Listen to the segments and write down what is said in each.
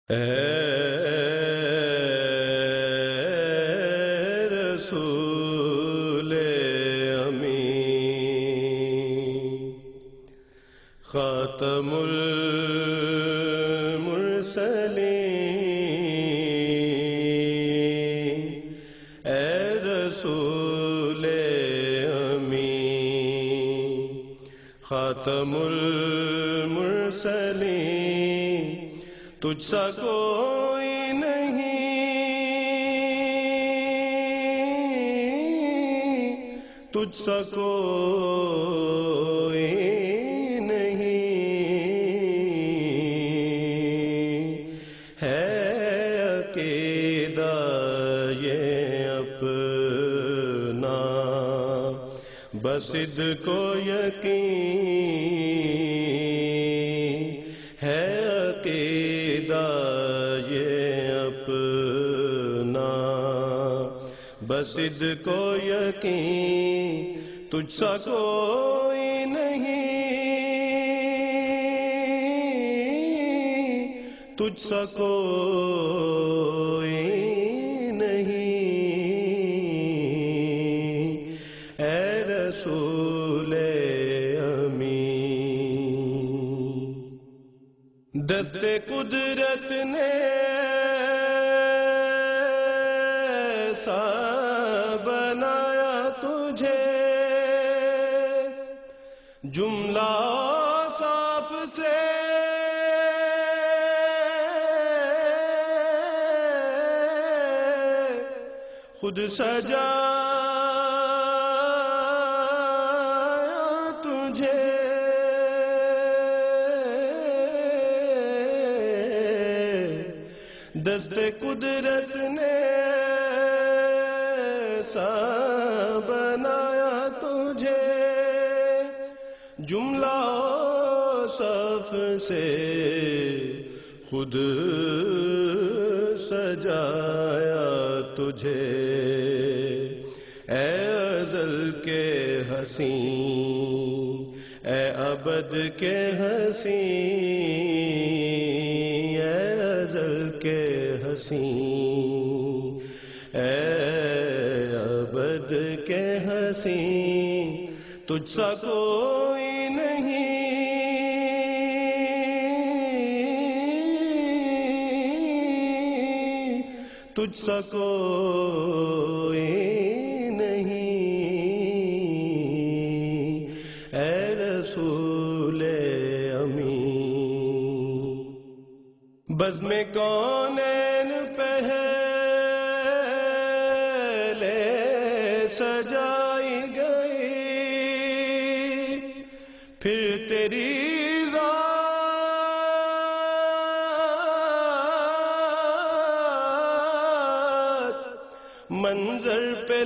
اے رسول امین، خاتم المرسلین، اے رسول امین، خاتم المرسلین، تجھ سا کوئی نہیں، تجھ سا کوئی نہیں، ہے عقیدہ یہ اپنا بصدق و یقین، ہے عقیدہ یہ اپنا بصدق و یقین، تجھ سا کوئی نہیں، تجھ سا کوئی نہیں، اے رسول امین۔ دست قدرت نے ایسا بنایا تجھے، جملہ صاف سے خود سجایا تجھے، دست قدرت نے ایسا بنایا تجھے، جملہ صف سے خود سجایا تجھے، اے ازل کے حسین، اے ابد کے حسین، اے ازل کے حسین، اے ابد کے حسین، تجھ سا کوئی نہیں، تجھ سا کوئی نہیں، اے رسول امین۔ بزم کونین پہلے سجائی گئی، پھر تیری ذات منظر پہ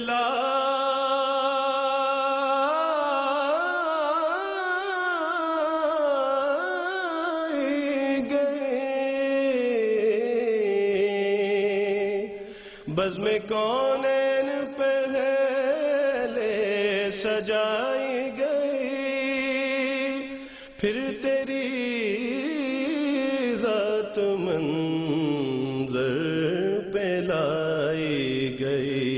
لائی گئی، بزم کونین پہلے سجائی گئی، پھر تیری ذات منظر پہ لائی گئی،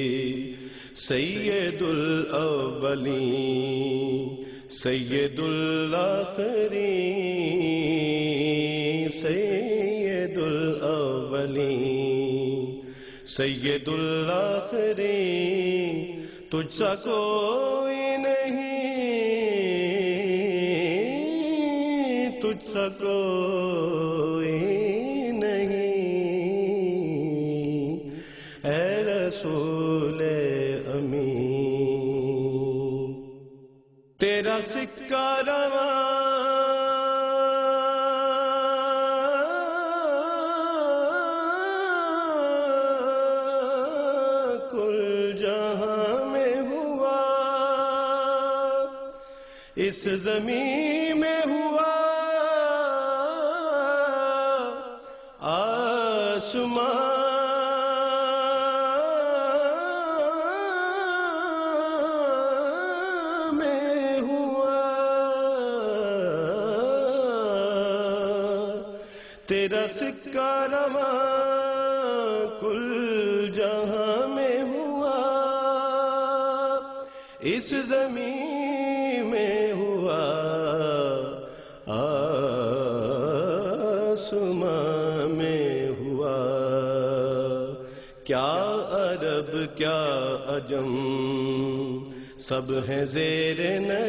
سید الاولین، سید الآخرین، سید الاولین، سید الآخرین، تجھ سا کوئی نہیں، تجھ سا کوئی نہیں، اے رسول امین۔ تیرا سکہ رواں کل جہاں میں ہوا، اس زمین میں ہوا، آسمان میں ہوا، تیرا سکہ رواں کل جہاں میں ہوا، اس زمین میں ہوا، آسمان میں ہوا۔ کیا عرب کیا عجم سب ہیں زیر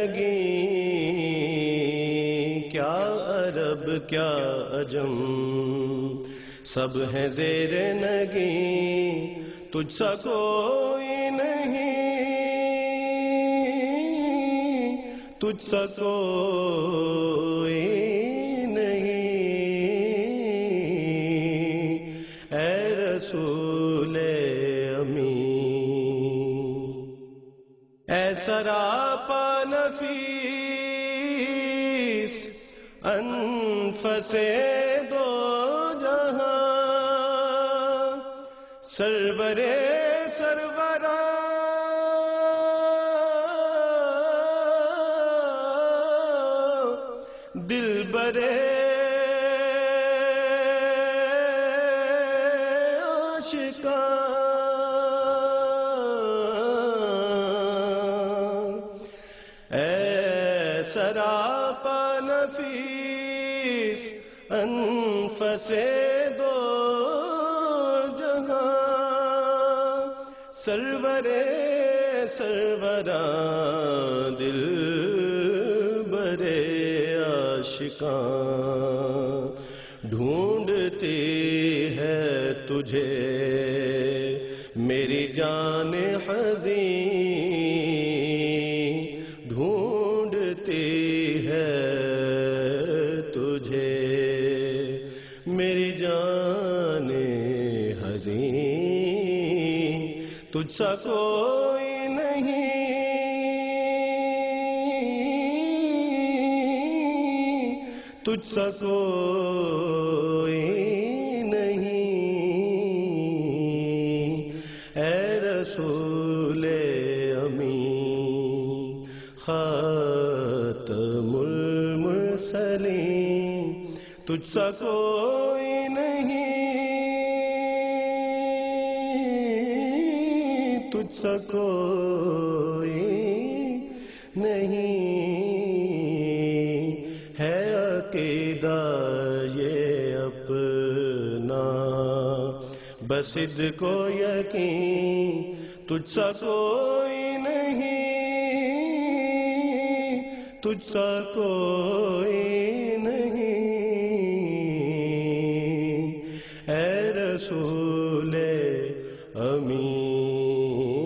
نگیں، کیا عرب کیا عجم سب ہیں زیر نگیں، تجھ سا کوئی نہیں، تجھ سا کوئی نہیں، اے رسول امین۔ اے سراپا نفیس انفس دو جہاں، سرور سروران، دلبر عاشقان، اے سراپا نفیس انفس دو جہاں، سرور سروران، دلبر عاشقان، ڈھونڈتی ہے تجھے میری جان حزین، ڈھونڈتی ہے تجھے میری جان حزین، تجھ سا کوئی نہیں، تجھ سا کوئی نہیں، اے رسول امین، خاتم المرسلین، تجھ سا کوئی نہیں، تجھ سا کوئی نہیں، ہے عقیدہ یہ اپنا بس صدق و یقین، تجھ سا کوئی نہیں، تجھ سا کوئی نہیں، اے رسول امین۔